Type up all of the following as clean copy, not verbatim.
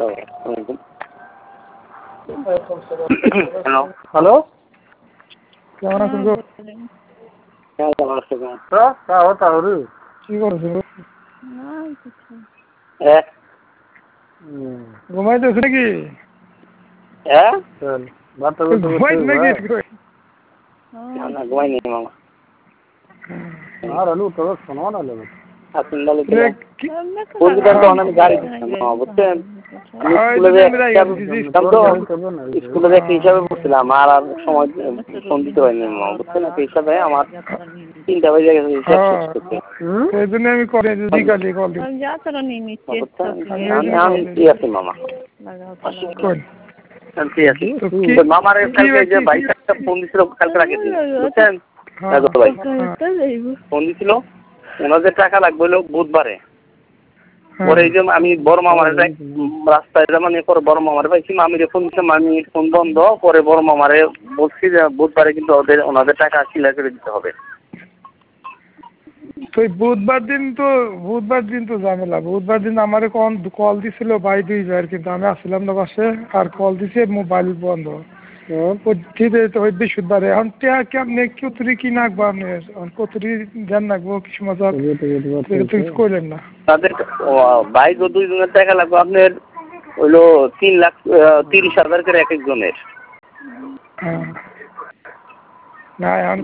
Hello hello, কেমন আছেন গো? তাহলে কি করছো? ঘুমাইতেছো নাকি? ঘুমাইনি মামা। আলু তো শোনো না লেগে আমি গাড়ি দিচ্ছিলাম মামা, বুঝছেন? স্কুলে একটা হিসাবে পড়ছিলাম আর সময় ফোন দিতে পারিনি মামা, বুঝছেন? একটা হিসাবে আমার 3টা বেজে গেছে হিসাব শেষ করতে। এই জন্য আমি করে বিকালে কল দিই। আমি ফ্রি আছি মামা, ফ্রি আছি। মামার কালকে ভাই একটা ফোন দিছিল কালকে রাখে দিন, বুঝছেন? ভাই ফোন দিছিল, ওনাদের টাকা লাগবে হলো বুধবারে। পরে এই যে আমি বড় মামার রাস্তায় মানে পরে বড় মামারে পাইছি, মামিরে ফোন দিচ্ছিলাম, মামির ফোন বন্ধ। পরে বড় মামারে বলছি যে বুধবারে কিন্তু ওনাদের টাকা ক্লিয়ার করে দিতে হবে। বুধবার দিন তো ঝামেলা। বুধবার দিন আমার কল দিছিল ভাই 2বার, কিন্তু আমি আসলাম না বাসে, আর কল দিছে মোবাইল বন্ধ। বৃহস্পতিবারে এখন কেমনে কতরি কি নাকবো আপনি কতরি ধ্যান রাখবো কিছু মজা করলেন না। তাদের বাইক ও 2 জনের টাকা লাগবে আপনার হইলো 3,30,000 করে এক একজনের। না এখন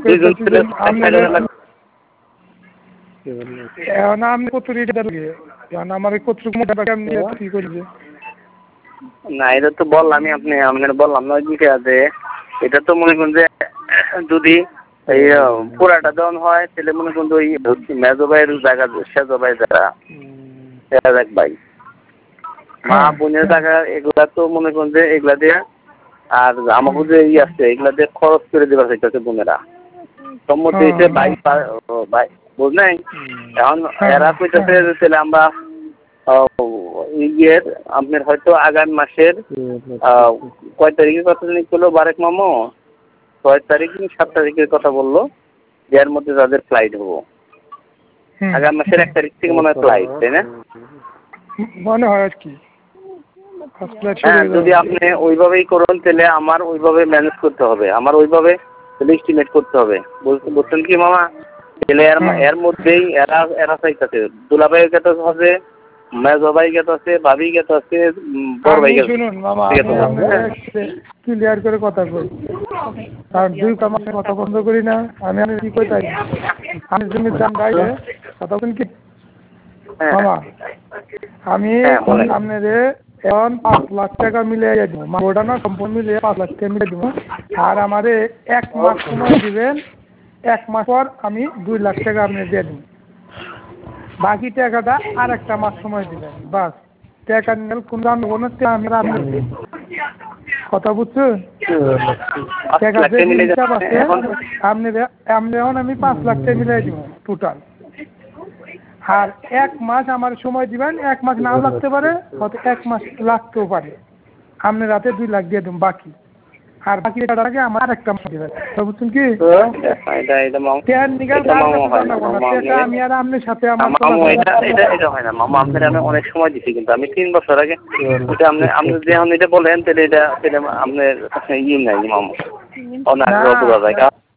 আপনি কত রেট লাগে আমার কত কি করবে না, এটা তো বললামই আপনার বললাম না যে এটা তো মনে করেন যে যদি এই পুরাটা দেওয়ান হয় তাহলে মনে করেন ওই মেজো ভাইয়ের জায়গা সেজো ভাই যারা দেখ ভাই মা বোনের টাকা এগুলা তো মনে করেন যে এগুলা দিয়ে আর আমাকে যে আছে এগুলা দিয়ে খরচ করে দেবার চাইতেছে বোনেরা সম্মতি হয়েছে ভাই বুঝলেন। এখন এরা কইতেছে তাহলে আমরা ইয়ের আপনার হয়তো আগামী মাসের কয় তারিখের কথা জানি করলো বারেক মামো 6 তারিখ 7 তারিখের কথা বললো, যার মধ্যে তাদের ফ্লাইট হবো আগামী মাসের 1 তারিখ থেকে মনে হয় ফ্লাইট, তাই না? মনে হয় আর কি। হ্যাঁ, যদি আপনি ওইভাবেই করুন তাহলে আমার ওইভাবে ম্যানেজ করতে হবে, আমার ওইভাবে এস্টিমেট করতে হবে, বুঝছেন কি মামা? তাহলে এর মধ্যেই এরা চাইতেছে দুলাভাইয়ের কাছে আছে, মেজো ভাই গেত আছে, ভাবি গেত আছে, বড় ভাই গেছে। শুনুন মামা, ক্লিয়ার করে কথা কই, কারণ 2 কামার কথা বন্ধ করি না। আমি কি কই তাই আমি জমি দাম গাইলে কথা বলেন কি মামা, আমি আপনাদের এখন 5 লাখ টাকা মিলিয়ে দেবো, ওটা না সম্পূর্ণ মিলিয়ে 5 লাখ টাকা মিলিয়ে দেবো। আর আমারে 1 মাস সময় দিবেন, 1 মাস পর আমি 2 লাখ টাকা আপনি দিয়ে দেবো। বাকি টাকাটা আর 1টা মাস সময় দিবেন, বাস। টাকা নিয়ে কোন আমি কথা বুঝছেন? টাকা যে হিসাব আছে আপনি এখন আমি 5 লাখ টাকা মিলিয়ে দিব টোটাল। আর 1 মাস আমার সময় দিবেন, 1 মাস নাও লাগতে পারে, হয়তো 1 মাস লাগতেও পারে। আপনি রাতে 2 লাখ দিয়ে দেবেন বাকি, আর বাকি টাকাটাকে আমার আর 1টা মাস দিবেন। বুঝছেন কি? আমি আর আপনার সাথে হয় না মামা, আপনার আমি অনেক সময় দিচ্ছি, কিন্তু আমি 3 বছর আগে আপনি যখন এটা বলেন তাহলে এটা আপনার ইয়ে নাই মামা, অনার